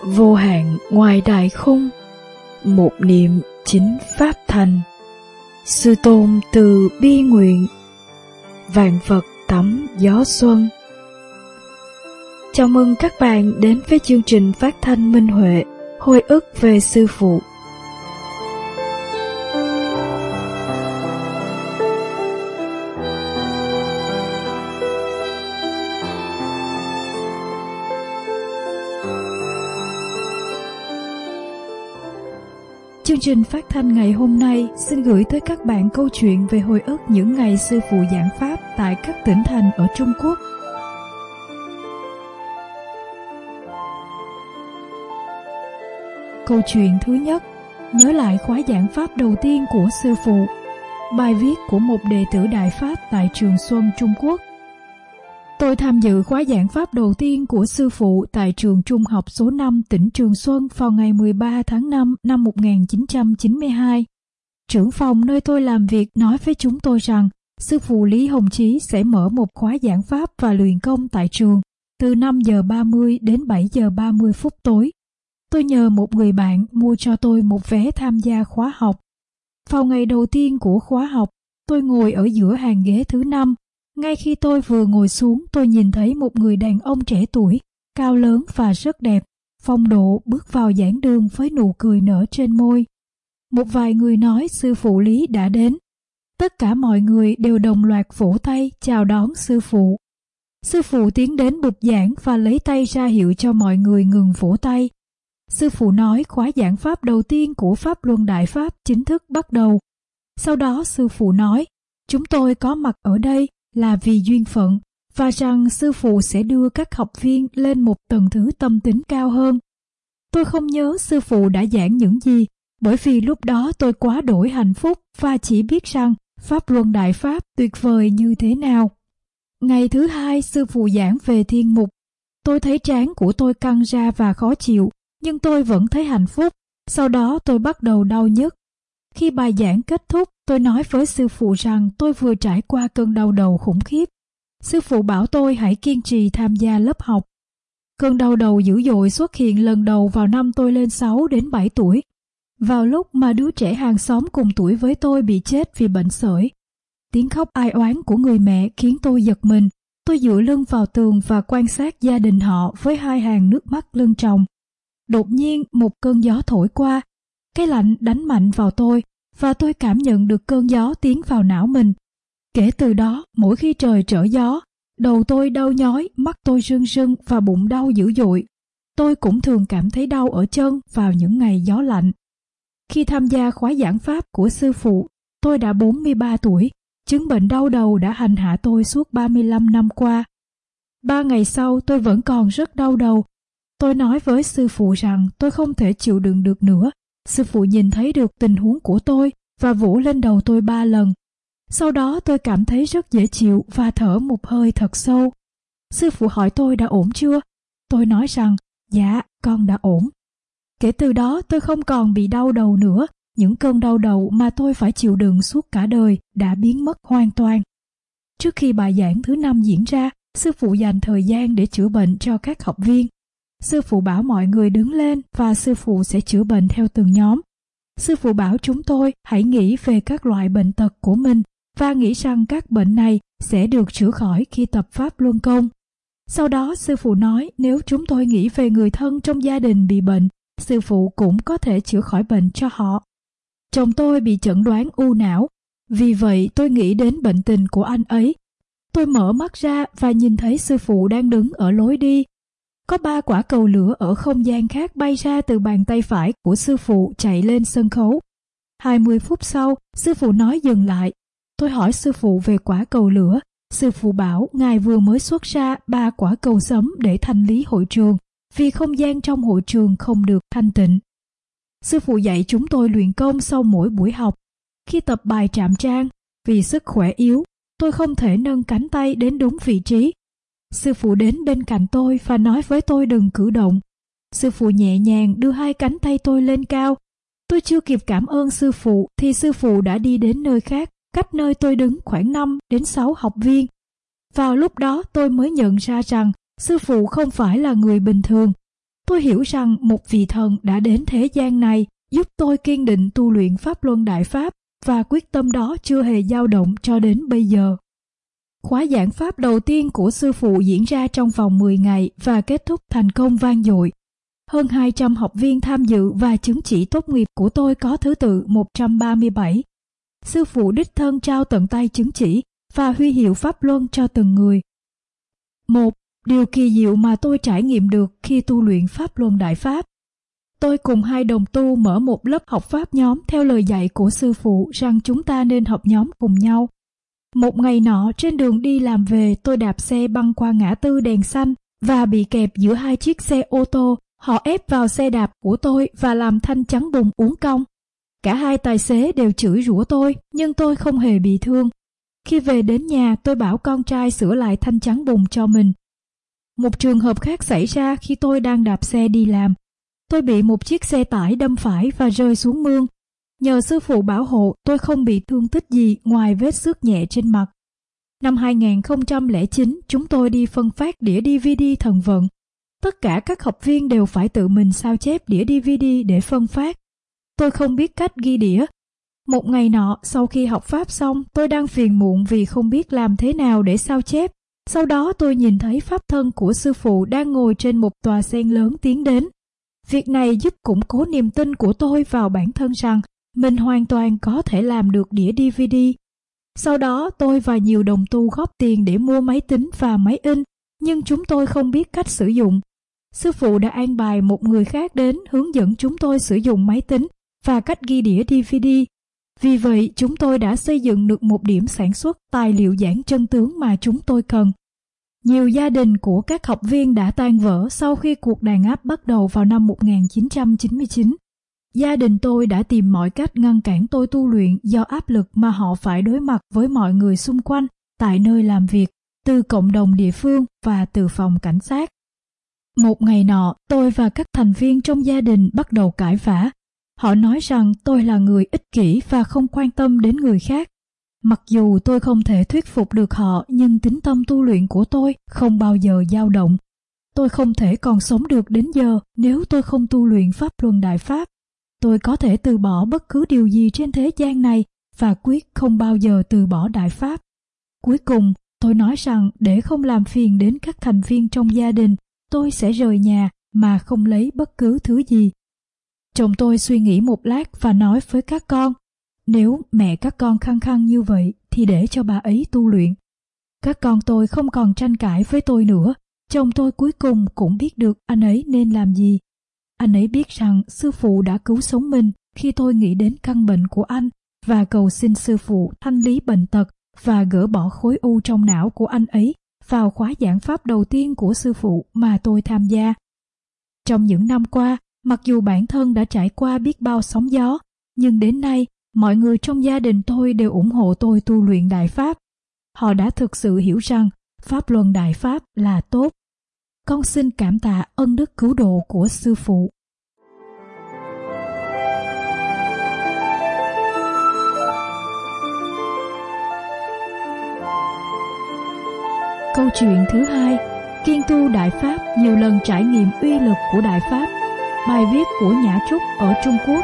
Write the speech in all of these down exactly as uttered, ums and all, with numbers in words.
Vô hạn ngoài đại khung, một niệm chính pháp thành. Sư tôn từ bi nguyện, vạn vật tắm gió xuân. Chào mừng các bạn đến với chương trình phát thanh Minh Huệ, hồi ức về sư phụ. Chương trình phát thanh ngày hôm nay xin gửi tới các bạn câu chuyện về hồi ức những ngày sư phụ giảng pháp tại các tỉnh thành ở Trung Quốc. Câu chuyện thứ nhất, nhớ lại khóa giảng pháp đầu tiên của sư phụ. Bài viết của một đệ tử Đại Pháp tại Trường Xuân, Trung Quốc. Tôi tham dự khóa giảng pháp đầu tiên của sư phụ tại trường trung học số năm tỉnh Trường Xuân vào ngày mười ba tháng năm năm một nghìn chín trăm chín mươi hai. Trưởng phòng nơi tôi làm việc nói với chúng tôi rằng sư phụ Lý Hồng Chí sẽ mở một khóa giảng pháp và luyện công tại trường từ năm giờ ba mươi đến bảy giờ ba mươi phút tối. Tôi nhờ một người bạn mua cho tôi một vé tham gia khóa học. Vào ngày đầu tiên của khóa học, tôi ngồi ở giữa hàng ghế thứ năm. Ngay khi tôi vừa ngồi xuống, tôi nhìn thấy một người đàn ông trẻ tuổi, cao lớn và rất đẹp, phong độ bước vào giảng đường với nụ cười nở trên môi. Một vài người nói sư phụ Lý đã đến. Tất cả mọi người đều đồng loạt vỗ tay chào đón sư phụ. Sư phụ tiến đến bục giảng và lấy tay ra hiệu cho mọi người ngừng vỗ tay. Sư phụ nói khóa giảng pháp đầu tiên của Pháp Luân Đại Pháp chính thức bắt đầu. Sau đó sư phụ nói, chúng tôi có mặt ở đây là vì duyên phận, và rằng sư phụ sẽ đưa các học viên lên một tầng thứ tâm tính cao hơn. Tôi không nhớ sư phụ đã giảng những gì, bởi vì lúc đó tôi quá đổi hạnh phúc và chỉ biết rằng Pháp Luân Đại Pháp tuyệt vời như thế nào. Ngày thứ hai, sư phụ giảng về thiên mục. Tôi thấy trán của tôi căng ra và khó chịu, nhưng tôi vẫn thấy hạnh phúc. Sau đó tôi bắt đầu đau nhức. Khi bài giảng kết thúc, tôi nói với sư phụ rằng tôi vừa trải qua cơn đau đầu khủng khiếp. Sư phụ bảo tôi hãy kiên trì tham gia lớp học. Cơn đau đầu dữ dội xuất hiện lần đầu vào năm tôi lên sáu đến bảy tuổi. Vào lúc mà đứa trẻ hàng xóm cùng tuổi với tôi bị chết vì bệnh sởi. Tiếng khóc ai oán của người mẹ khiến tôi giật mình. Tôi dựa lưng vào tường và quan sát gia đình họ với hai hàng nước mắt lưng tròng. Đột nhiên một cơn gió thổi qua. Cái lạnh đánh mạnh vào tôi và tôi cảm nhận được cơn gió tiến vào não mình. Kể từ đó, mỗi khi trời trở gió, đầu tôi đau nhói, mắt tôi rưng rưng và bụng đau dữ dội. Tôi cũng thường cảm thấy đau ở chân vào những ngày gió lạnh. Khi tham gia khóa giảng pháp của sư phụ, tôi đã bốn mươi ba tuổi. Chứng bệnh đau đầu đã hành hạ tôi suốt ba mươi lăm năm qua. Ba ngày sau tôi vẫn còn rất đau đầu. Tôi nói với sư phụ rằng tôi không thể chịu đựng được nữa. Sư phụ nhìn thấy được tình huống của tôi và vỗ lên đầu tôi ba lần. Sau đó tôi cảm thấy rất dễ chịu và thở một hơi thật sâu. Sư phụ hỏi tôi đã ổn chưa? Tôi nói rằng, dạ, con đã ổn. Kể từ đó tôi không còn bị đau đầu nữa. Những cơn đau đầu mà tôi phải chịu đựng suốt cả đời đã biến mất hoàn toàn. Trước khi bài giảng thứ năm diễn ra, sư phụ dành thời gian để chữa bệnh cho các học viên. Sư phụ bảo mọi người đứng lên và sư phụ sẽ chữa bệnh theo từng nhóm. Sư phụ bảo chúng tôi hãy nghĩ về các loại bệnh tật của mình và nghĩ rằng các bệnh này sẽ được chữa khỏi khi tập Pháp Luân Công. Sau đó sư phụ nói nếu chúng tôi nghĩ về người thân trong gia đình bị bệnh, sư phụ cũng có thể chữa khỏi bệnh cho họ. Chồng tôi bị chẩn đoán u não, vì vậy tôi nghĩ đến bệnh tình của anh ấy. Tôi mở mắt ra và nhìn thấy sư phụ đang đứng ở lối đi. Có ba quả cầu lửa ở không gian khác bay ra từ bàn tay phải của sư phụ chạy lên sân khấu. hai mươi phút sau, sư phụ nói dừng lại. Tôi hỏi sư phụ về quả cầu lửa. Sư phụ bảo ngài vừa mới xuất ra ba quả cầu sấm để thanh lý hội trường, vì không gian trong hội trường không được thanh tịnh. Sư phụ dạy chúng tôi luyện công sau mỗi buổi học. Khi tập bài trạm trang, vì sức khỏe yếu, tôi không thể nâng cánh tay đến đúng vị trí. Sư phụ đến bên cạnh tôi và nói với tôi đừng cử động. Sư phụ nhẹ nhàng đưa hai cánh tay tôi lên cao. Tôi chưa kịp cảm ơn sư phụ thì sư phụ đã đi đến nơi khác, cách nơi tôi đứng khoảng năm đến sáu học viên. Vào lúc đó tôi mới nhận ra rằng sư phụ không phải là người bình thường. Tôi hiểu rằng một vị thần đã đến thế gian này giúp tôi kiên định tu luyện Pháp Luân Đại Pháp, và quyết tâm đó chưa hề dao động cho đến bây giờ. Khóa giảng Pháp đầu tiên của sư phụ diễn ra trong vòng mười ngày và kết thúc thành công vang dội. Hơn hai trăm học viên tham dự và chứng chỉ tốt nghiệp của tôi có thứ tự một trăm ba mươi bảy. Sư phụ đích thân trao tận tay chứng chỉ và huy hiệu Pháp Luân cho từng người. Một điều kỳ diệu mà tôi trải nghiệm được khi tu luyện Pháp Luân Đại Pháp. Tôi cùng hai đồng tu mở một lớp học Pháp nhóm theo lời dạy của sư phụ rằng chúng ta nên học nhóm cùng nhau. Một ngày nọ, trên đường đi làm về, tôi đạp xe băng qua ngã tư đèn xanh và bị kẹp giữa hai chiếc xe ô tô. Họ ép vào xe đạp của tôi và làm thanh chắn bùn uốn cong. Cả hai tài xế đều chửi rủa tôi, nhưng tôi không hề bị thương. Khi về đến nhà, tôi bảo con trai sửa lại thanh chắn bùn cho mình. Một trường hợp khác xảy ra khi tôi đang đạp xe đi làm. Tôi bị một chiếc xe tải đâm phải và rơi xuống mương. Nhờ sư phụ bảo hộ, tôi không bị thương tích gì ngoài vết xước nhẹ trên mặt. Năm hai nghìn không trăm lẻ chín, chúng tôi đi phân phát đĩa đê vê đê Thần Vận. Tất cả các học viên đều phải tự mình sao chép đĩa đê vê đê để phân phát. Tôi không biết cách ghi đĩa. Một ngày nọ, sau khi học Pháp xong, tôi đang phiền muộn vì không biết làm thế nào để sao chép. Sau đó tôi nhìn thấy Pháp thân của sư phụ đang ngồi trên một tòa sen lớn tiến đến. Việc này giúp củng cố niềm tin của tôi vào bản thân rằng mình hoàn toàn có thể làm được đĩa đê vê đê. Sau đó tôi và nhiều đồng tu góp tiền để mua máy tính và máy in, nhưng chúng tôi không biết cách sử dụng. Sư phụ đã an bài một người khác đến hướng dẫn chúng tôi sử dụng máy tính và cách ghi đĩa đê vê đê. Vì vậy, chúng tôi đã xây dựng được một điểm sản xuất tài liệu giảng chân tướng mà chúng tôi cần. Nhiều gia đình của các học viên đã tan vỡ sau khi cuộc đàn áp bắt đầu vào năm một nghìn chín trăm chín mươi chín. Gia đình tôi đã tìm mọi cách ngăn cản tôi tu luyện do áp lực mà họ phải đối mặt với mọi người xung quanh, tại nơi làm việc, từ cộng đồng địa phương và từ phòng cảnh sát. Một ngày nọ, tôi và các thành viên trong gia đình bắt đầu cãi vã. Họ nói rằng tôi là người ích kỷ và không quan tâm đến người khác. Mặc dù tôi không thể thuyết phục được họ, nhưng tín tâm tu luyện của tôi không bao giờ dao động. Tôi không thể còn sống được đến giờ nếu tôi không tu luyện Pháp Luân Đại Pháp. Tôi có thể từ bỏ bất cứ điều gì trên thế gian này và quyết không bao giờ từ bỏ Đại Pháp. Cuối cùng, tôi nói rằng để không làm phiền đến các thành viên trong gia đình, tôi sẽ rời nhà mà không lấy bất cứ thứ gì. Chồng tôi suy nghĩ một lát và nói với các con, nếu mẹ các con khăng khăng như vậy thì để cho bà ấy tu luyện. Các con tôi không còn tranh cãi với tôi nữa. Chồng tôi cuối cùng cũng biết được anh ấy nên làm gì. Anh ấy biết rằng sư phụ đã cứu sống mình khi tôi nghĩ đến căn bệnh của anh và cầu xin sư phụ thanh lý bệnh tật và gỡ bỏ khối u trong não của anh ấy vào khóa giảng Pháp đầu tiên của sư phụ mà tôi tham gia. Trong những năm qua, mặc dù bản thân đã trải qua biết bao sóng gió, nhưng đến nay, mọi người trong gia đình tôi đều ủng hộ tôi tu luyện Đại Pháp. Họ đã thực sự hiểu rằng Pháp Luân Đại Pháp là tốt. Con xin cảm tạ ân đức cứu độ của sư phụ. Câu chuyện thứ hai, kiên tu Đại Pháp nhiều lần trải nghiệm uy lực của Đại Pháp. Bài viết của Nhã Trúc ở Trung Quốc.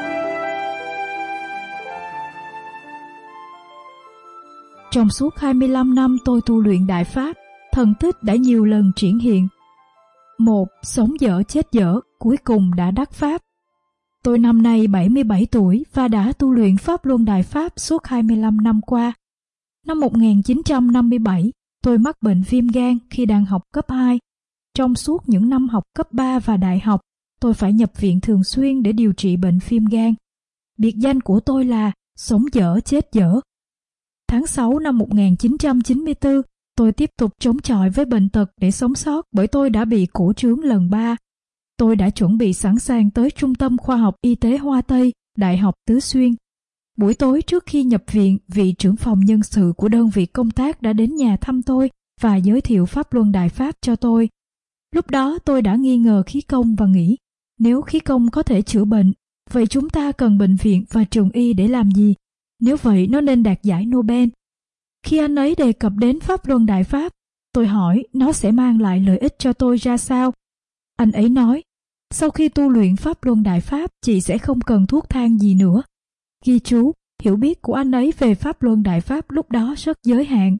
Trong suốt hai mươi lăm năm tôi tu luyện Đại Pháp, thần tích đã nhiều lần triển hiện. Một, sống dở chết dở, cuối cùng đã đắc Pháp. Tôi năm nay bảy mươi bảy tuổi và đã tu luyện Pháp Luân Đại Pháp suốt hai mươi lăm năm qua. Năm một nghìn chín trăm năm mươi bảy, tôi mắc bệnh viêm gan khi đang học cấp hai. Trong suốt những năm học cấp ba và đại học, tôi phải nhập viện thường xuyên để điều trị bệnh viêm gan. Biệt danh của tôi là sống dở chết dở. Tháng sáu năm một nghìn chín trăm chín mươi tư, tôi tiếp tục chống chọi với bệnh tật để sống sót bởi tôi đã bị cổ trướng lần ba. Tôi đã chuẩn bị sẵn sàng tới Trung tâm Khoa học Y tế Hoa Tây, Đại học Tứ Xuyên. Buổi tối trước khi nhập viện, vị trưởng phòng nhân sự của đơn vị công tác đã đến nhà thăm tôi và giới thiệu Pháp Luân Đại Pháp cho tôi. Lúc đó tôi đã nghi ngờ khí công và nghĩ, nếu khí công có thể chữa bệnh, vậy chúng ta cần bệnh viện và trường y để làm gì? Nếu vậy nó nên đạt giải Nobel. Khi anh ấy đề cập đến Pháp Luân Đại Pháp, tôi hỏi nó sẽ mang lại lợi ích cho tôi ra sao. Anh ấy nói, sau khi tu luyện Pháp Luân Đại Pháp, chị sẽ không cần thuốc thang gì nữa. Ghi chú, hiểu biết của anh ấy về Pháp Luân Đại Pháp lúc đó rất giới hạn.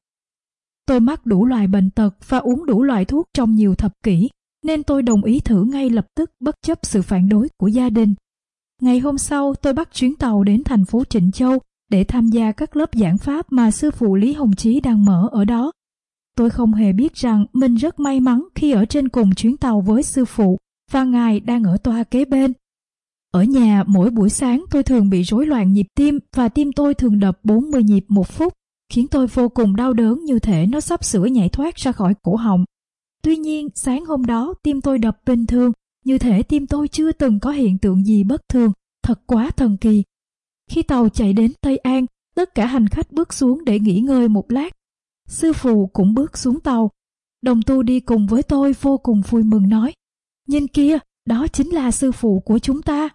Tôi mắc đủ loại bệnh tật và uống đủ loại thuốc trong nhiều thập kỷ, nên tôi đồng ý thử ngay lập tức bất chấp sự phản đối của gia đình. Ngày hôm sau, tôi bắt chuyến tàu đến thành phố Trịnh Châu để tham gia các lớp giảng Pháp mà sư phụ Lý Hồng Chí đang mở ở đó. Tôi không hề biết rằng mình rất may mắn khi ở trên cùng chuyến tàu với sư phụ và ngài đang ở toa kế bên. Ở nhà, mỗi buổi sáng tôi thường bị rối loạn nhịp tim và tim tôi thường đập bốn mươi nhịp một phút, khiến tôi vô cùng đau đớn như thể nó sắp sửa nhảy thoát ra khỏi cổ họng. Tuy nhiên, sáng hôm đó tim tôi đập bình thường, như thể tim tôi chưa từng có hiện tượng gì bất thường, thật quá thần kỳ. Khi tàu chạy đến Tây An, tất cả hành khách bước xuống để nghỉ ngơi một lát. Sư phụ cũng bước xuống tàu. Đồng tu đi cùng với tôi vô cùng vui mừng nói: "Nhìn kia, đó chính là sư phụ của chúng ta."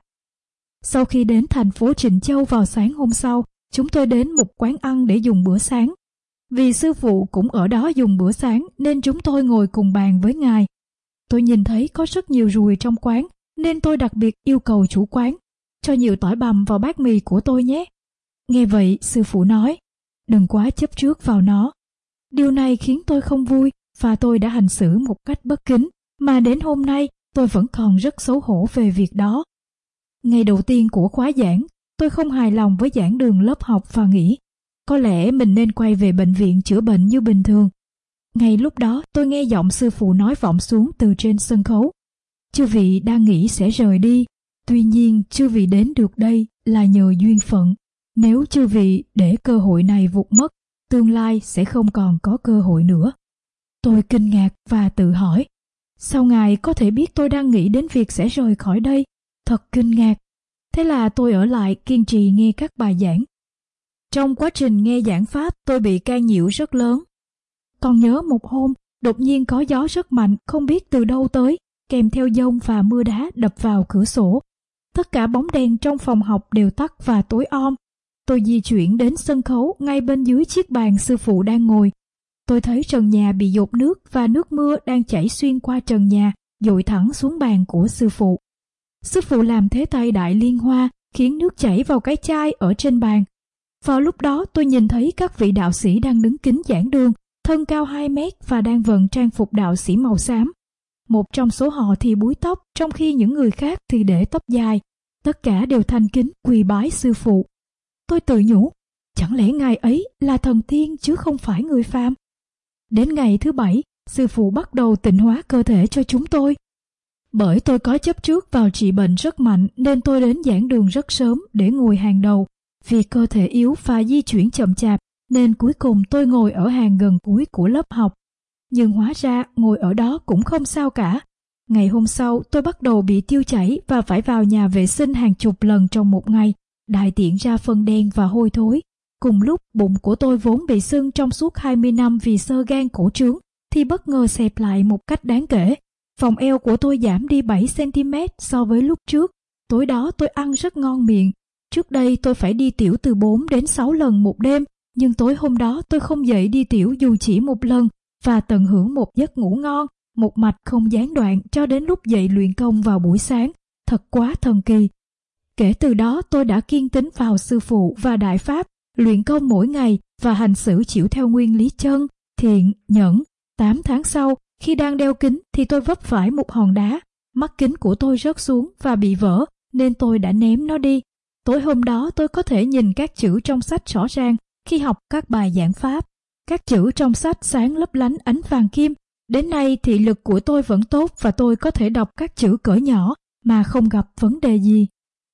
Sau khi đến thành phố Trịnh Châu vào sáng hôm sau, chúng tôi đến một quán ăn để dùng bữa sáng. Vì sư phụ cũng ở đó dùng bữa sáng nên chúng tôi ngồi cùng bàn với ngài. Tôi nhìn thấy có rất nhiều ruồi trong quán nên tôi đặc biệt yêu cầu chủ quán: "Cho nhiều tỏi bằm vào bát mì của tôi nhé." Nghe vậy, sư phụ nói: "Đừng quá chấp trước vào nó." Điều này khiến tôi không vui và tôi đã hành xử một cách bất kính, mà đến hôm nay tôi vẫn còn rất xấu hổ về việc đó. Ngày đầu tiên của khóa giảng, tôi không hài lòng với giảng đường lớp học và nghĩ có lẽ mình nên quay về bệnh viện chữa bệnh như bình thường. Ngay lúc đó tôi nghe giọng sư phụ nói vọng xuống từ trên sân khấu: "Chư vị đang nghĩ sẽ rời đi, tuy nhiên chư vị đến được đây là nhờ duyên phận. Nếu chư vị để cơ hội này vụt mất, tương lai sẽ không còn có cơ hội nữa." Tôi kinh ngạc và tự hỏi: sao ngài có thể biết tôi đang nghĩ đến việc sẽ rời khỏi đây? Thật kinh ngạc. Thế là tôi ở lại kiên trì nghe các bài giảng. Trong quá trình nghe giảng Pháp, tôi bị can nhiễu rất lớn. Còn nhớ một hôm, đột nhiên có gió rất mạnh, không biết từ đâu tới, kèm theo dông và mưa đá đập vào cửa sổ. Tất cả bóng đèn trong phòng học đều tắt và tối om. Tôi di chuyển đến sân khấu ngay bên dưới chiếc bàn sư phụ đang ngồi. Tôi thấy trần nhà bị dột nước và nước mưa đang chảy xuyên qua trần nhà, dội thẳng xuống bàn của sư phụ. Sư phụ làm thế tay Đại Liên Hoa, khiến nước chảy vào cái chai ở trên bàn. Vào lúc đó tôi nhìn thấy các vị đạo sĩ đang đứng kín giảng đường, thân cao hai mét và đang vận trang phục đạo sĩ màu xám. Một trong số họ thì búi tóc, trong khi những người khác thì để tóc dài. Tất cả đều thành kính quỳ bái sư phụ. Tôi tự nhủ, chẳng lẽ ngài ấy là thần tiên chứ không phải người phàm? Đến ngày thứ bảy, sư phụ bắt đầu tịnh hóa cơ thể cho chúng tôi. Bởi tôi có chấp trước vào trị bệnh rất mạnh nên tôi đến giảng đường rất sớm để ngồi hàng đầu. Vì cơ thể yếu và di chuyển chậm chạp nên cuối cùng tôi ngồi ở hàng gần cuối của lớp học. Nhưng hóa ra ngồi ở đó cũng không sao cả. Ngày hôm sau tôi bắt đầu bị tiêu chảy và phải vào nhà vệ sinh hàng chục lần trong một ngày, đại tiện ra phân đen và hôi thối. Cùng lúc bụng của tôi vốn bị sưng trong suốt hai mươi năm vì xơ gan cổ trướng thì bất ngờ xẹp lại một cách đáng kể. Vòng eo của tôi giảm đi bảy xăng ti mét so với lúc trước. Tối đó tôi ăn rất ngon miệng. Trước đây tôi phải đi tiểu từ bốn đến sáu lần một đêm, nhưng tối hôm đó tôi không dậy đi tiểu dù chỉ một lần và tận hưởng một giấc ngủ ngon, một mạch không gián đoạn cho đến lúc dậy luyện công vào buổi sáng. Thật quá thần kỳ. Kể từ đó tôi đã kiên tín vào sư phụ và đại pháp, luyện công mỗi ngày và hành xử chịu theo nguyên lý chân, thiện, nhẫn. Tám tháng sau, khi đang đeo kính thì tôi vấp phải một hòn đá. Mắt kính của tôi rớt xuống và bị vỡ nên tôi đã ném nó đi. Tối hôm đó tôi có thể nhìn các chữ trong sách rõ ràng khi học các bài giảng pháp. Các chữ trong sách sáng lấp lánh ánh vàng kim. Đến nay thị lực của tôi vẫn tốt và tôi có thể đọc các chữ cỡ nhỏ mà không gặp vấn đề gì.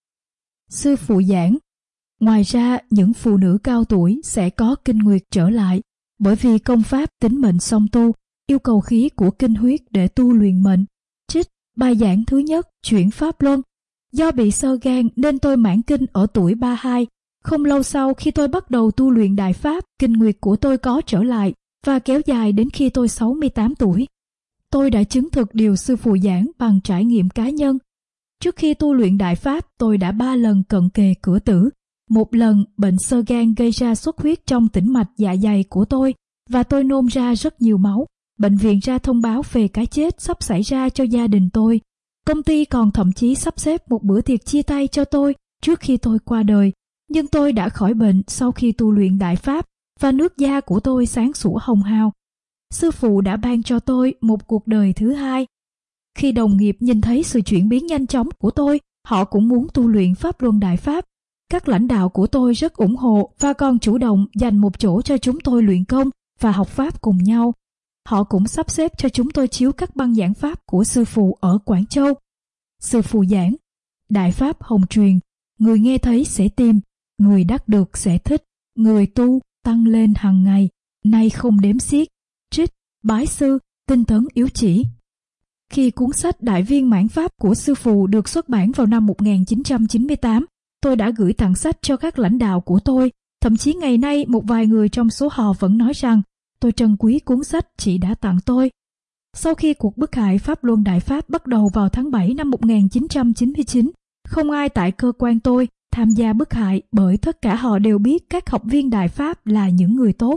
Sư phụ giảng: ngoài ra, những phụ nữ cao tuổi sẽ có kinh nguyệt trở lại, bởi vì công pháp tính mệnh song tu, yêu cầu khí của kinh huyết để tu luyện mệnh. Trích bài giảng thứ nhất, chuyển pháp luân. Do bị xơ gan nên tôi mãn kinh ở tuổi ba mươi hai. Không lâu sau khi tôi bắt đầu tu luyện đại pháp, kinh nguyệt của tôi có trở lại và kéo dài đến khi tôi sáu mươi tám tuổi. Tôi đã chứng thực điều sư phụ giảng bằng trải nghiệm cá nhân. Trước khi tu luyện đại pháp, tôi đã ba lần cận kề cửa tử. Một lần, bệnh xơ gan gây ra xuất huyết trong tĩnh mạch dạ dày của tôi và tôi nôn ra rất nhiều máu. Bệnh viện ra thông báo về cái chết sắp xảy ra cho gia đình tôi. Công ty còn thậm chí sắp xếp một bữa tiệc chia tay cho tôi trước khi tôi qua đời. Nhưng tôi đã khỏi bệnh sau khi tu luyện Đại Pháp và nước da của tôi sáng sủa hồng hào. Sư phụ đã ban cho tôi một cuộc đời thứ hai. Khi đồng nghiệp nhìn thấy sự chuyển biến nhanh chóng của tôi, họ cũng muốn tu luyện Pháp Luân Đại Pháp. Các lãnh đạo của tôi rất ủng hộ và còn chủ động dành một chỗ cho chúng tôi luyện công và học Pháp cùng nhau. Họ cũng sắp xếp cho chúng tôi chiếu các băng giảng Pháp của sư phụ ở Quảng Châu. Sư phụ giảng, Đại Pháp hồng truyền, người nghe thấy sẽ tìm, người đắc được sẽ thích, người tu tăng lên hàng ngày, nay không đếm xiết. Trích, bái sư, tinh tấn yếu chỉ. Khi cuốn sách Đại Viên Mãn Pháp của sư phụ được xuất bản vào năm một nghìn chín trăm chín mươi tám, tôi đã gửi tặng sách cho các lãnh đạo của tôi. Thậm chí ngày nay một vài người trong số họ vẫn nói rằng tôi trân quý cuốn sách chị đã tặng tôi. Sau khi cuộc bức hại Pháp Luân Đại Pháp bắt đầu vào tháng bảy năm một nghìn chín trăm chín mươi chín, không ai tại cơ quan tôi tham gia bức hại bởi tất cả họ đều biết các học viên Đại Pháp là những người tốt.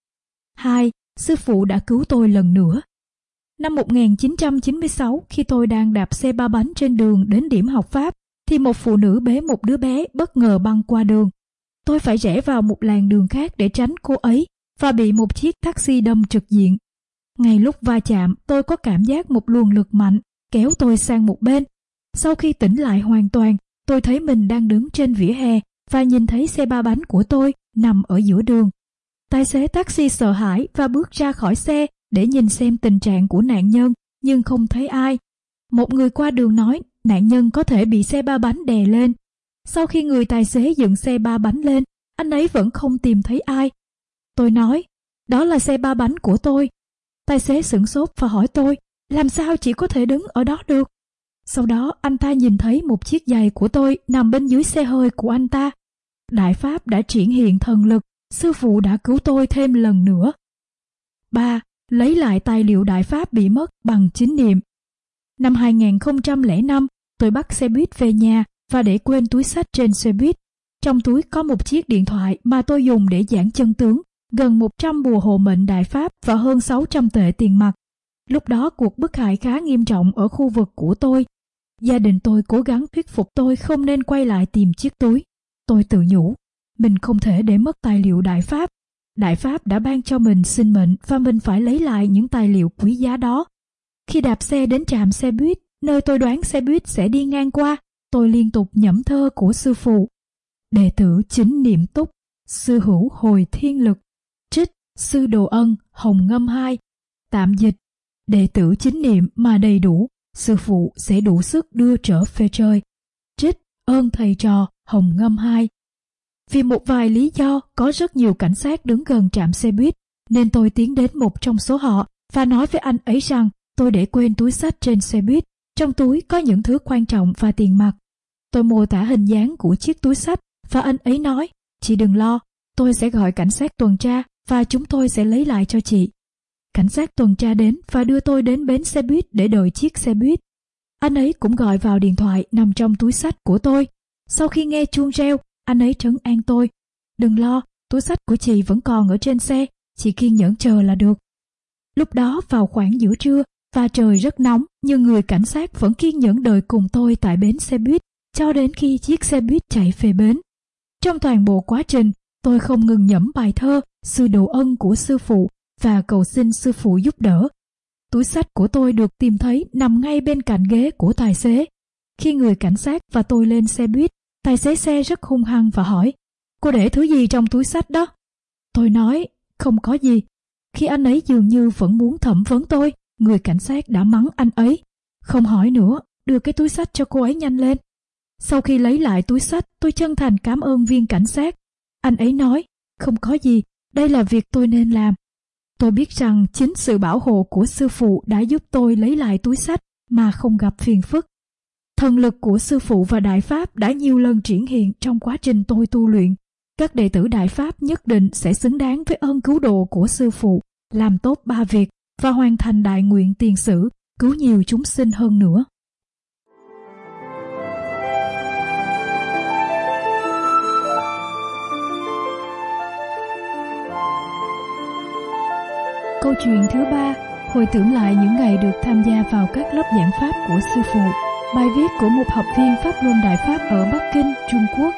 hai. Sư phụ đã cứu tôi lần nữa. Năm một nghìn chín trăm chín mươi sáu, khi tôi đang đạp xe ba bánh trên đường đến điểm học Pháp, thì một phụ nữ bế một đứa bé bất ngờ băng qua đường. Tôi phải rẽ vào một làn đường khác để tránh cô ấy và bị một chiếc taxi đâm trực diện. Ngay lúc va chạm, tôi có cảm giác một luồng lực mạnh kéo tôi sang một bên. Sau khi tỉnh lại hoàn toàn, tôi thấy mình đang đứng trên vỉa hè và nhìn thấy xe ba bánh của tôi nằm ở giữa đường. Tài xế taxi sợ hãi và bước ra khỏi xe để nhìn xem tình trạng của nạn nhân, nhưng không thấy ai. Một người qua đường nói nạn nhân có thể bị xe ba bánh đè lên. Sau khi người tài xế dựng xe ba bánh lên, anh ấy vẫn không tìm thấy ai. Tôi nói, đó là xe ba bánh của tôi. Tài xế sửng sốt và hỏi tôi, làm sao chị có thể đứng ở đó được? Sau đó anh ta nhìn thấy một chiếc giày của tôi nằm bên dưới xe hơi của anh ta. Đại Pháp đã triển hiện thần lực, sư phụ đã cứu tôi thêm lần nữa. ba. Lấy lại tài liệu Đại Pháp bị mất bằng chính niệm. Năm hai nghìn không trăm lẻ năm, tôi bắt xe buýt về nhà và để quên túi xách trên xe buýt. Trong túi có một chiếc điện thoại mà tôi dùng để giảng chân tướng, gần một trăm bùa hộ mệnh Đại Pháp và hơn sáu trăm tệ tiền mặt. Lúc đó cuộc bức hại khá nghiêm trọng ở khu vực của tôi. Gia đình tôi cố gắng thuyết phục tôi không nên quay lại tìm chiếc túi. Tôi tự nhủ, mình không thể để mất tài liệu Đại Pháp. Đại Pháp đã ban cho mình sinh mệnh và mình phải lấy lại những tài liệu quý giá đó. Khi đạp xe đến trạm xe buýt, nơi tôi đoán xe buýt sẽ đi ngang qua, tôi liên tục nhẩm thơ của sư phụ. Đệ tử chính niệm túc, sư hữu hồi thiên lực. Trích, sư Đồ Ân, Hồng Ngâm hai. Tạm dịch, đệ tử chính niệm mà đầy đủ, sư phụ sẽ đủ sức đưa trở về trời. Trích, ơn thầy trò, Hồng Ngâm hai. Vì một vài lý do, có rất nhiều cảnh sát đứng gần trạm xe buýt, nên tôi tiến đến một trong số họ và nói với anh ấy rằng tôi để quên túi xách trên xe buýt. Trong túi có những thứ quan trọng và tiền mặt. Tôi mô tả hình dáng của chiếc túi xách và anh ấy nói, chị đừng lo, tôi sẽ gọi cảnh sát tuần tra và chúng tôi sẽ lấy lại cho chị. Cảnh sát tuần tra đến và đưa tôi đến bến xe buýt để đợi chiếc xe buýt. Anh ấy cũng gọi vào điện thoại nằm trong túi xách của tôi. Sau khi nghe chuông reo, anh ấy trấn an tôi. Đừng lo, túi xách của chị vẫn còn ở trên xe, chị kiên nhẫn chờ là được. Lúc đó vào khoảng giữa trưa và trời rất nóng, nhưng người cảnh sát vẫn kiên nhẫn đợi cùng tôi tại bến xe buýt cho đến khi chiếc xe buýt chạy về bến. Trong toàn bộ quá trình, tôi không ngừng nhẩm bài thơ Sư Đồ Ân của sư phụ và cầu xin sư phụ giúp đỡ. Túi xách của tôi được tìm thấy nằm ngay bên cạnh ghế của tài xế. Khi người cảnh sát và tôi lên xe buýt, tài xế xe rất hung hăng và hỏi, cô để thứ gì trong túi xách đó? Tôi nói, không có gì. Khi anh ấy dường như vẫn muốn thẩm vấn tôi, người cảnh sát đã mắng anh ấy. Không hỏi nữa, đưa cái túi xách cho cô ấy nhanh lên. Sau khi lấy lại túi xách, tôi chân thành cảm ơn viên cảnh sát. Anh ấy nói, không có gì, đây là việc tôi nên làm. Tôi biết rằng chính sự bảo hộ của sư phụ đã giúp tôi lấy lại túi xách mà không gặp phiền phức. Thần lực của sư phụ và Đại Pháp đã nhiều lần triển hiện trong quá trình tôi tu luyện. Các đệ tử Đại Pháp nhất định sẽ xứng đáng với ơn cứu độ của sư phụ, làm tốt ba việc và hoàn thành đại nguyện tiền sử, cứu nhiều chúng sinh hơn nữa. Câu chuyện thứ ba, hồi tưởng lại những ngày được tham gia vào các lớp giảng pháp của sư phụ. Bài viết của một học viên Pháp Luân Đại Pháp ở Bắc Kinh, Trung Quốc.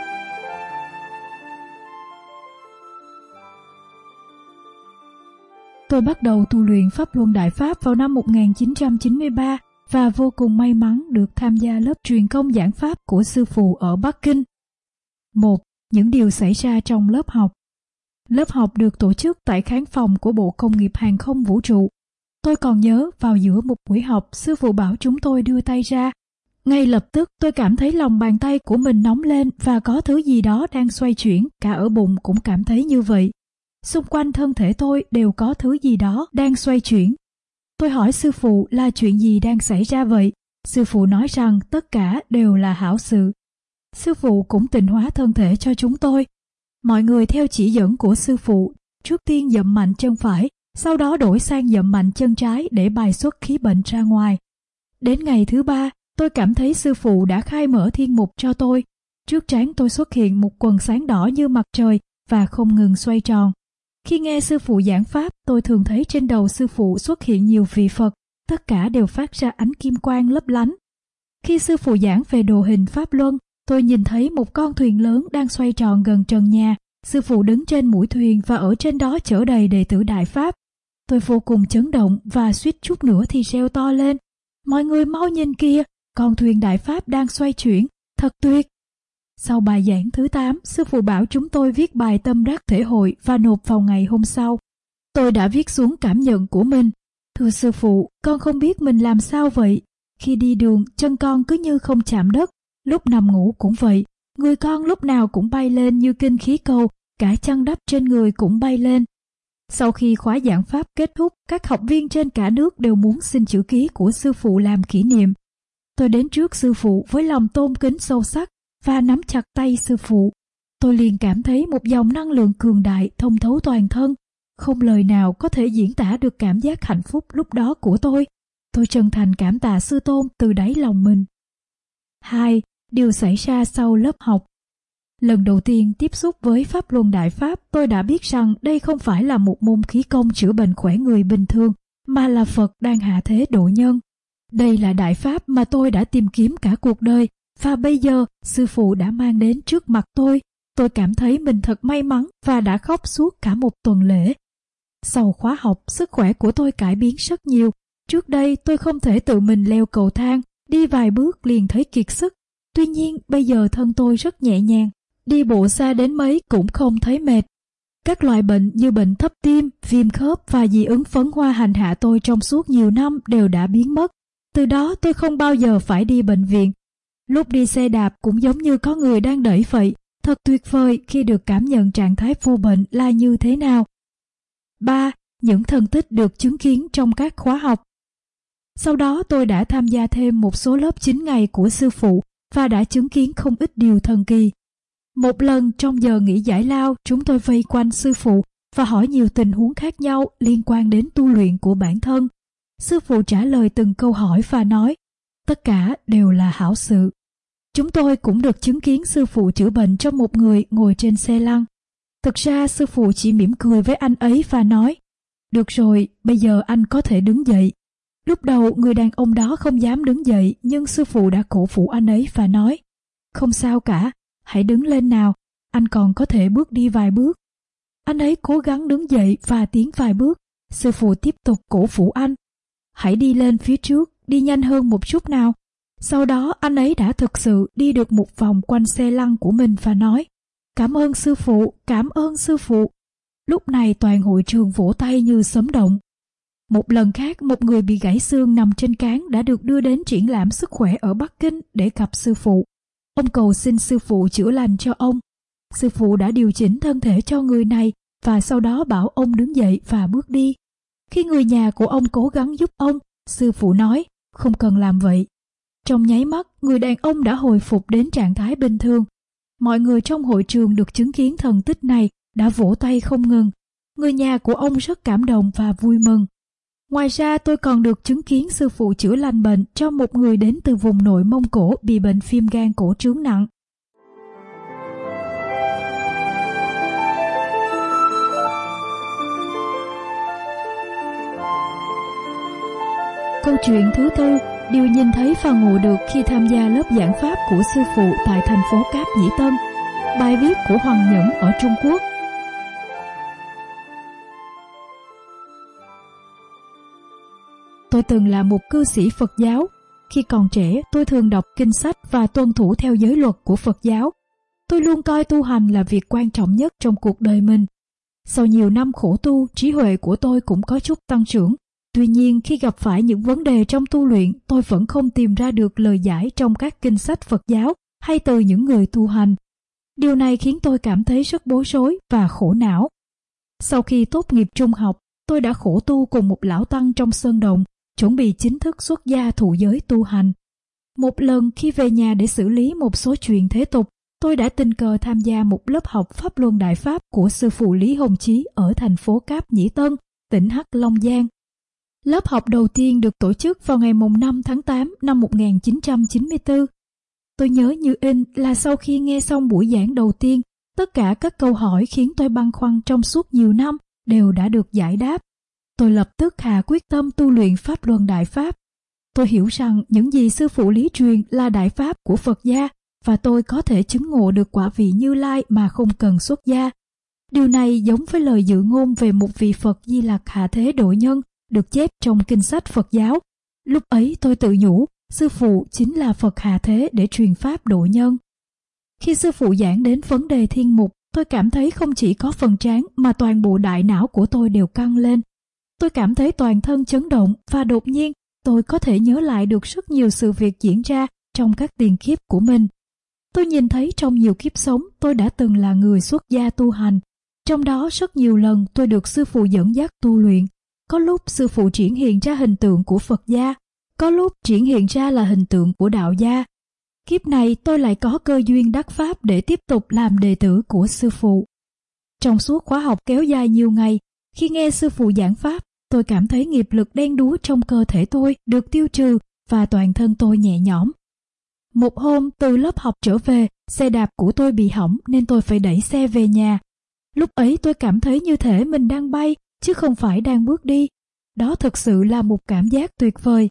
Tôi bắt đầu tu luyện Pháp Luân Đại Pháp vào năm một nghìn chín trăm chín mươi ba và vô cùng may mắn được tham gia lớp truyền công giảng Pháp của sư phụ ở Bắc Kinh. một. Những điều xảy ra trong lớp học. Lớp học được tổ chức tại khán phòng của Bộ Công nghiệp Hàng không Vũ trụ. Tôi còn nhớ vào giữa một buổi học, sư phụ bảo chúng tôi đưa tay ra. Ngay lập tức tôi cảm thấy lòng bàn tay của mình nóng lên và có thứ gì đó đang xoay chuyển, cả ở bụng cũng cảm thấy như vậy. Xung quanh thân thể tôi đều có thứ gì đó đang xoay chuyển. Tôi hỏi sư phụ là chuyện gì đang xảy ra vậy. Sư phụ nói rằng tất cả đều là hảo sự. Sư phụ cũng tịnh hóa thân thể cho chúng tôi. Mọi người theo chỉ dẫn của sư phụ, trước tiên dậm mạnh chân phải, sau đó đổi sang dậm mạnh chân trái để bài xuất khí bệnh ra ngoài. Đến ngày thứ ba, tôi cảm thấy sư phụ đã khai mở thiên mục cho tôi. Trước trán tôi xuất hiện một quầng sáng đỏ như mặt trời và không ngừng xoay tròn. Khi nghe sư phụ giảng Pháp, tôi thường thấy trên đầu sư phụ xuất hiện nhiều vị Phật, tất cả đều phát ra ánh kim quang lấp lánh. Khi sư phụ giảng về đồ hình Pháp Luân, tôi nhìn thấy một con thuyền lớn đang xoay tròn gần trần nhà. Sư phụ đứng trên mũi thuyền và ở trên đó chở đầy đệ tử Đại Pháp. Tôi vô cùng chấn động và suýt chút nữa thì reo to lên. Mọi người mau nhìn kìa, con thuyền Đại Pháp đang xoay chuyển, thật tuyệt. Sau bài giảng thứ tám, sư phụ bảo chúng tôi viết bài tâm đắc thể hội và nộp vào ngày hôm sau. Tôi đã viết xuống cảm nhận của mình. Thưa sư phụ, con không biết mình làm sao vậy. Khi đi đường, chân con cứ như không chạm đất. Lúc nằm ngủ cũng vậy. Người con lúc nào cũng bay lên như kinh khí cầu, cả chăn đắp trên người cũng bay lên. Sau khi khóa giảng Pháp kết thúc, các học viên trên cả nước đều muốn xin chữ ký của sư phụ làm kỷ niệm. Tôi đến trước sư phụ với lòng tôn kính sâu sắc và nắm chặt tay sư phụ. Tôi liền cảm thấy một dòng năng lượng cường đại thông thấu toàn thân. Không lời nào có thể diễn tả được cảm giác hạnh phúc lúc đó của tôi. Tôi chân thành cảm tạ sư tôn từ đáy lòng mình. hai. Điều xảy ra sau lớp học. Lần đầu tiên tiếp xúc với Pháp Luân Đại Pháp, tôi đã biết rằng đây không phải là một môn khí công chữa bệnh khỏe người bình thường, mà là Phật đang hạ thế độ nhân. Đây là Đại Pháp mà tôi đã tìm kiếm cả cuộc đời, và bây giờ sư phụ đã mang đến trước mặt tôi. Tôi cảm thấy mình thật may mắn và đã khóc suốt cả một tuần lễ. Sau khóa học, sức khỏe của tôi cải biến rất nhiều. Trước đây tôi không thể tự mình leo cầu thang, đi vài bước liền thấy kiệt sức. Tuy nhiên bây giờ thân tôi rất nhẹ nhàng, đi bộ xa đến mấy cũng không thấy mệt. Các loại bệnh như bệnh thấp tim, viêm khớp và dị ứng phấn hoa hành hạ tôi trong suốt nhiều năm đều đã biến mất. Từ đó tôi không bao giờ phải đi bệnh viện. Lúc đi xe đạp cũng giống như có người đang đẩy vậy. Thật tuyệt vời khi được cảm nhận trạng thái vô bệnh là như thế nào. ba. Những thần tích được chứng kiến trong các khóa học. Sau đó tôi đã tham gia thêm một số lớp chín ngày của sư phụ và đã chứng kiến không ít điều thần kỳ. Một lần trong giờ nghỉ giải lao, chúng tôi vây quanh sư phụ và hỏi nhiều tình huống khác nhau liên quan đến tu luyện của bản thân. Sư phụ trả lời từng câu hỏi và nói, tất cả đều là hảo sự. Chúng tôi cũng được chứng kiến sư phụ chữa bệnh cho một người ngồi trên xe lăn. Thực ra sư phụ chỉ mỉm cười với anh ấy và nói, được rồi, bây giờ anh có thể đứng dậy. Lúc đầu người đàn ông đó không dám đứng dậy, nhưng sư phụ đã cổ vũ anh ấy và nói, không sao cả, hãy đứng lên nào, anh còn có thể bước đi vài bước. Anh ấy cố gắng đứng dậy và tiến vài bước. Sư phụ tiếp tục cổ vũ anh, hãy đi lên phía trước, đi nhanh hơn một chút nào. Sau đó anh ấy đã thực sự đi được một vòng quanh xe lăn của mình và nói, cảm ơn sư phụ, cảm ơn sư phụ. Lúc này toàn hội trường vỗ tay như sấm động. Một lần khác, một người bị gãy xương nằm trên cáng đã được đưa đến triển lãm sức khỏe ở Bắc Kinh để gặp sư phụ. Ông cầu xin sư phụ chữa lành cho ông. Sư phụ đã điều chỉnh thân thể cho người này và sau đó bảo ông đứng dậy và bước đi. Khi người nhà của ông cố gắng giúp ông, sư phụ nói, không cần làm vậy. Trong nháy mắt, người đàn ông đã hồi phục đến trạng thái bình thường. Mọi người trong hội trường được chứng kiến thần tích này đã vỗ tay không ngừng. Người nhà của ông rất cảm động và vui mừng. Ngoài ra tôi còn được chứng kiến sư phụ chữa lành bệnh cho một người đến từ vùng nội Mông Cổ bị bệnh viêm gan cổ trướng nặng. Câu chuyện thứ tư, đều nhìn thấy và ngộ được khi tham gia lớp giảng pháp của sư phụ tại thành phố Cáp Nhĩ Tân. Bài viết của Hoàng Nhẫn ở Trung Quốc. Tôi từng là một cư sĩ Phật giáo. Khi còn trẻ, tôi thường đọc kinh sách và tuân thủ theo giới luật của Phật giáo. Tôi luôn coi tu hành là việc quan trọng nhất trong cuộc đời mình. Sau nhiều năm khổ tu, trí huệ của tôi cũng có chút tăng trưởng. Tuy nhiên, khi gặp phải những vấn đề trong tu luyện, tôi vẫn không tìm ra được lời giải trong các kinh sách Phật giáo hay từ những người tu hành. Điều này khiến tôi cảm thấy rất bối rối và khổ não. Sau khi tốt nghiệp trung học, tôi đã khổ tu cùng một lão tăng trong sơn động, chuẩn bị chính thức xuất gia thụ giới tu hành. Một lần khi về nhà để xử lý một số chuyện thế tục, tôi đã tình cờ tham gia một lớp học Pháp Luân Đại Pháp của sư phụ Lý Hồng Chí ở thành phố Cáp Nhĩ Tân, tỉnh Hắc Long Giang. Lớp học đầu tiên được tổ chức vào ngày năm tháng tám năm một nghìn chín trăm chín mươi tư. Tôi nhớ như in là sau khi nghe xong buổi giảng đầu tiên, tất cả các câu hỏi khiến tôi băn khoăn trong suốt nhiều năm đều đã được giải đáp. Tôi lập tức hạ quyết tâm tu luyện Pháp Luân Đại Pháp. Tôi hiểu rằng những gì sư phụ Lý truyền là Đại Pháp của Phật gia và tôi có thể chứng ngộ được quả vị Như Lai mà không cần xuất gia. Điều này giống với lời dự ngôn về một vị Phật Di Lặc hạ thế độ nhân được chép trong kinh sách Phật giáo. Lúc ấy tôi tự nhủ, sư phụ chính là Phật hạ thế để truyền pháp độ nhân. Khi sư phụ giảng đến vấn đề thiên mục, tôi cảm thấy không chỉ có phần trán mà toàn bộ đại não của tôi đều căng lên. Tôi cảm thấy toàn thân chấn động và đột nhiên tôi có thể nhớ lại được rất nhiều sự việc diễn ra trong các tiền kiếp của mình. Tôi nhìn thấy trong nhiều kiếp sống tôi đã từng là người xuất gia tu hành. Trong đó rất nhiều lần tôi được sư phụ dẫn dắt tu luyện. Có lúc sư phụ triển hiện ra hình tượng của Phật gia, có lúc triển hiện ra là hình tượng của đạo gia. Kiếp này tôi lại có cơ duyên đắc pháp để tiếp tục làm đệ tử của sư phụ. Trong suốt khóa học kéo dài nhiều ngày, khi nghe sư phụ giảng pháp, tôi cảm thấy nghiệp lực đen đúa trong cơ thể tôi được tiêu trừ và toàn thân tôi nhẹ nhõm. Một hôm từ lớp học trở về, xe đạp của tôi bị hỏng nên tôi phải đẩy xe về nhà. Lúc ấy tôi cảm thấy như thể mình đang bay chứ không phải đang bước đi. Đó thực sự là một cảm giác tuyệt vời.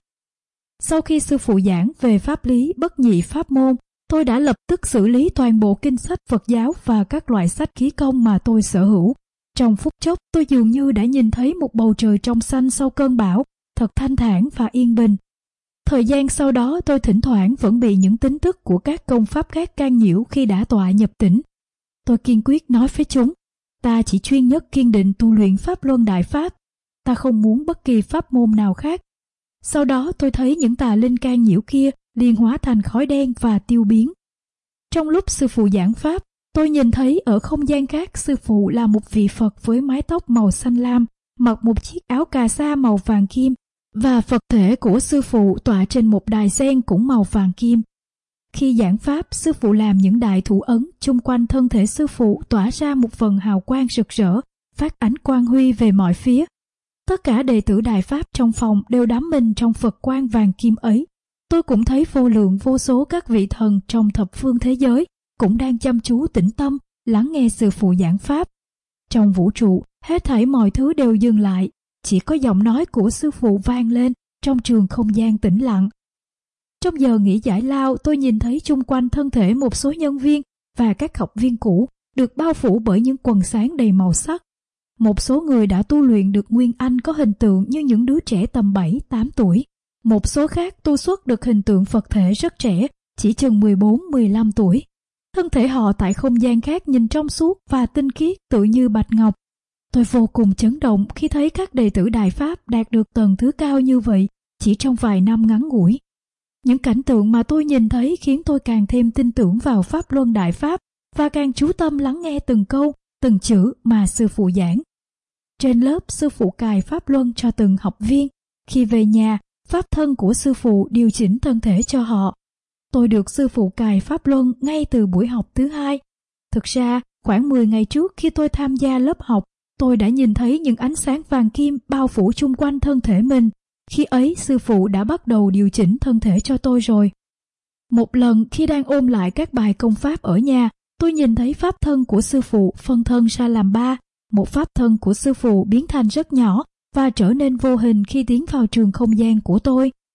Sau khi sư phụ giảng về pháp lý bất nhị pháp môn, tôi đã lập tức xử lý toàn bộ kinh sách Phật giáo và các loại sách khí công mà tôi sở hữu. Trong phút chốc tôi dường như đã nhìn thấy một bầu trời trong xanh sau cơn bão, thật thanh thản và yên bình. Thời gian sau đó tôi thỉnh thoảng vẫn bị những tin tức của các công pháp khác can nhiễu khi đã tọa nhập tỉnh. Tôi kiên quyết nói với chúng, ta chỉ chuyên nhất kiên định tu luyện Pháp Luân Đại Pháp, ta không muốn bất kỳ pháp môn nào khác. Sau đó tôi thấy những tà linh can nhiễu kia liền hóa thành khói đen và tiêu biến. Trong lúc sư phụ giảng pháp, tôi nhìn thấy ở không gian khác sư phụ là một vị Phật với mái tóc màu xanh lam, mặc một chiếc áo cà sa màu vàng kim, và Phật thể của sư phụ tọa trên một đài sen cũng màu vàng kim. Khi giảng pháp, sư phụ làm những đại thủ ấn chung quanh thân thể sư phụ tỏa ra một vầng hào quang rực rỡ, phát ánh quang huy về mọi phía. Tất cả đệ tử Đại Pháp trong phòng đều đắm mình trong Phật quang vàng kim ấy. Tôi cũng thấy vô lượng vô số các vị thần trong thập phương thế giới cũng đang chăm chú tĩnh tâm, lắng nghe sư phụ giảng pháp. Trong vũ trụ, hết thảy mọi thứ đều dừng lại, chỉ có giọng nói của sư phụ vang lên trong trường không gian tĩnh lặng. Trong giờ nghỉ giải lao, tôi nhìn thấy chung quanh thân thể một số nhân viên và các học viên cũ được bao phủ bởi những quần sáng đầy màu sắc. Một số người đã tu luyện được nguyên anh có hình tượng như những đứa trẻ tầm bảy tám tuổi. Một số khác tu xuất được hình tượng Phật thể rất trẻ, chỉ chừng mười bốn mười lăm tuổi. Thân thể họ tại không gian khác nhìn trong suốt và tinh khiết tự như bạch ngọc. Tôi vô cùng chấn động khi thấy các đệ tử Đại Pháp đạt được tầng thứ cao như vậy chỉ trong vài năm ngắn ngủi. Những cảnh tượng mà tôi nhìn thấy khiến tôi càng thêm tin tưởng vào Pháp Luân Đại Pháp và càng chú tâm lắng nghe từng câu, từng chữ mà sư phụ giảng. Trên lớp, sư phụ cài Pháp Luân cho từng học viên. Khi về nhà, Pháp thân của sư phụ điều chỉnh thân thể cho họ. Tôi được sư phụ cài Pháp Luân ngay từ buổi học thứ hai. Thực ra, khoảng mười ngày trước khi tôi tham gia lớp học, tôi đã nhìn thấy những ánh sáng vàng kim bao phủ chung quanh thân thể mình. Khi ấy, sư phụ đã bắt đầu điều chỉnh thân thể cho tôi rồi. Một lần khi đang ôn lại các bài công pháp ở nhà, tôi nhìn thấy pháp thân của sư phụ phân thân ra làm ba. Một pháp thân của sư phụ biến thành rất nhỏ và trở nên vô hình khi tiến vào trường không gian của tôi.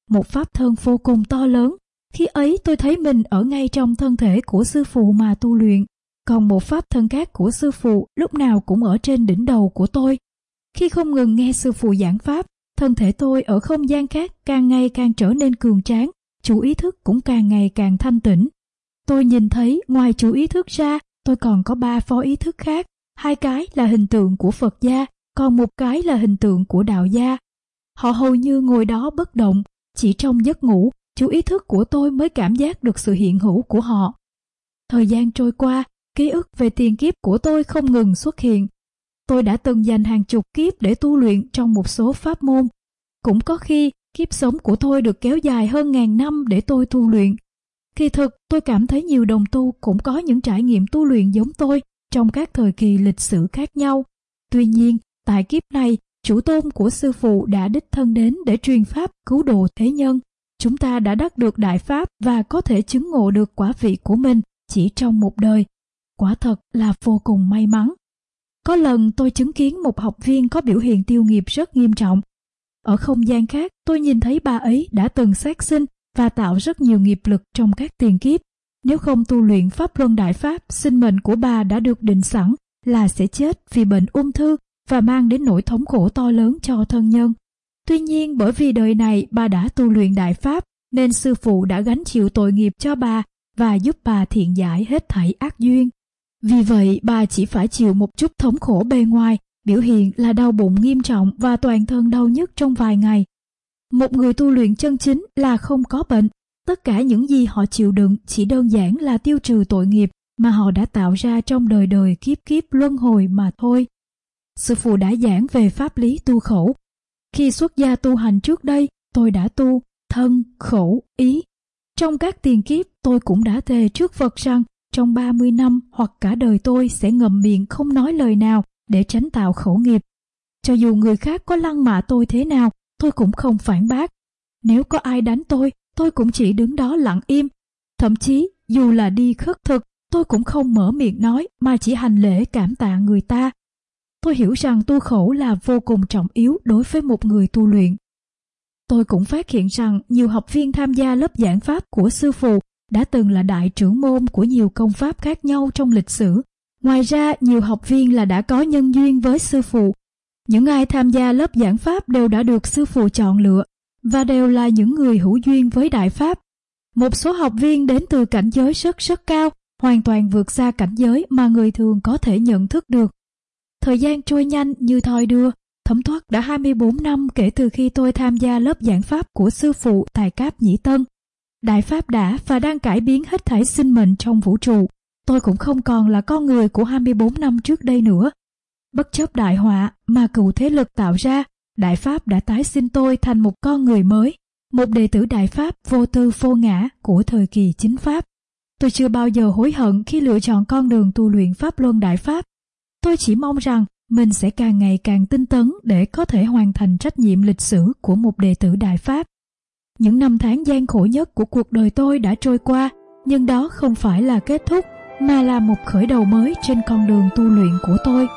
một pháp thân vô cùng to lớn. Khi ấy tôi thấy mình ở ngay trong thân thể của sư phụ mà tu luyện, còn một pháp thân khác của sư phụ lúc nào cũng ở trên đỉnh đầu của tôi. Khi không ngừng nghe sư phụ giảng pháp, thân thể tôi ở không gian khác càng ngày càng trở nên cường tráng, chủ ý thức cũng càng ngày càng thanh tĩnh. Tôi nhìn thấy ngoài chủ ý thức ra, tôi còn có ba phó ý thức khác, hai cái là hình tượng của Phật gia, còn một cái là hình tượng của đạo gia. Họ hầu như ngồi đó bất động, chỉ trong giấc ngủ, chủ ý thức của tôi mới cảm giác được sự hiện hữu của họ. Thời gian trôi qua, ký ức về tiền kiếp của tôi không ngừng xuất hiện. Tôi đã từng dành hàng chục kiếp để tu luyện trong một số pháp môn. Cũng có khi, kiếp sống của tôi được kéo dài hơn ngàn năm để tôi tu luyện. Kỳ thực, tôi cảm thấy nhiều đồng tu cũng có những trải nghiệm tu luyện giống tôi trong các thời kỳ lịch sử khác nhau. Tuy nhiên, tại kiếp này, chủ tôn của sư phụ đã đích thân đến để truyền pháp cứu độ thế nhân. Chúng ta đã đắc được đại pháp và có thể chứng ngộ được quả vị của mình chỉ trong một đời. Quả thật là vô cùng may mắn. Có lần tôi chứng kiến một học viên có biểu hiện tiêu nghiệp rất nghiêm trọng. Ở không gian khác, tôi nhìn thấy bà ấy đã từng sát sinh và tạo rất nhiều nghiệp lực trong các tiền kiếp. Nếu không tu luyện pháp luân đại pháp, sinh mệnh của bà đã được định sẵn là sẽ chết vì bệnh ung thư và mang đến nỗi thống khổ to lớn cho thân nhân. Tuy nhiên bởi vì đời này bà đã tu luyện đại pháp nên sư phụ đã gánh chịu tội nghiệp cho bà và giúp bà thiện giải hết thảy ác duyên. Vì vậy bà chỉ phải chịu một chút thống khổ bề ngoài, biểu hiện là đau bụng nghiêm trọng và toàn thân đau nhức trong vài ngày. Một người tu luyện chân chính là không có bệnh. Tất cả những gì họ chịu đựng chỉ đơn giản là tiêu trừ tội nghiệp mà họ đã tạo ra trong đời đời kiếp kiếp luân hồi mà thôi. Sư phụ đã giảng về pháp lý tu khẩu. Khi xuất gia tu hành trước đây, tôi đã tu thân, khẩu, ý. Trong các tiền kiếp, tôi cũng đã thề trước Phật rằng trong ba mươi năm hoặc cả đời tôi sẽ ngậm miệng không nói lời nào để tránh tạo khẩu nghiệp. Cho dù người khác có lăng mạ tôi thế nào, tôi cũng không phản bác. Nếu có ai đánh tôi, tôi cũng chỉ đứng đó lặng im. Thậm chí, dù là đi khất thực, tôi cũng không mở miệng nói mà chỉ hành lễ cảm tạ người ta. Tôi hiểu rằng tu khẩu là vô cùng trọng yếu đối với một người tu luyện. Tôi cũng phát hiện rằng nhiều học viên tham gia lớp giảng pháp của sư phụ đã từng là đại trưởng môn của nhiều công pháp khác nhau trong lịch sử. Ngoài ra, nhiều học viên là đã có nhân duyên với sư phụ. Những ai tham gia lớp giảng pháp đều đã được sư phụ chọn lựa và đều là những người hữu duyên với đại pháp. Một số học viên đến từ cảnh giới rất rất cao, hoàn toàn vượt xa cảnh giới mà người thường có thể nhận thức được. Thời gian trôi nhanh như thoi đưa, thấm thoát đã hai mươi bốn năm kể từ khi tôi tham gia lớp giảng pháp của sư phụ tại Cáp Nhĩ Tân. Đại pháp đã và đang cải biến hết thảy sinh mệnh trong vũ trụ. Tôi cũng không còn là con người của hai mươi bốn năm trước đây nữa. Bất chấp đại họa mà cựu thế lực tạo ra, đại pháp đã tái sinh tôi thành một con người mới, một đệ tử đại pháp vô tư vô ngã của thời kỳ chính pháp. Tôi chưa bao giờ hối hận khi lựa chọn con đường tu luyện pháp luân đại pháp. Tôi chỉ mong rằng mình sẽ càng ngày càng tinh tấn để có thể hoàn thành trách nhiệm lịch sử của một đệ tử đại pháp. Những năm tháng gian khổ nhất của cuộc đời tôi đã trôi qua, nhưng đó không phải là kết thúc, mà là một khởi đầu mới trên con đường tu luyện của tôi.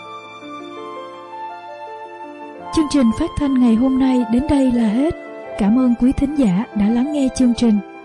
Chương trình phát thanh ngày hôm nay đến đây là hết. Cảm ơn quý thính giả đã lắng nghe chương trình.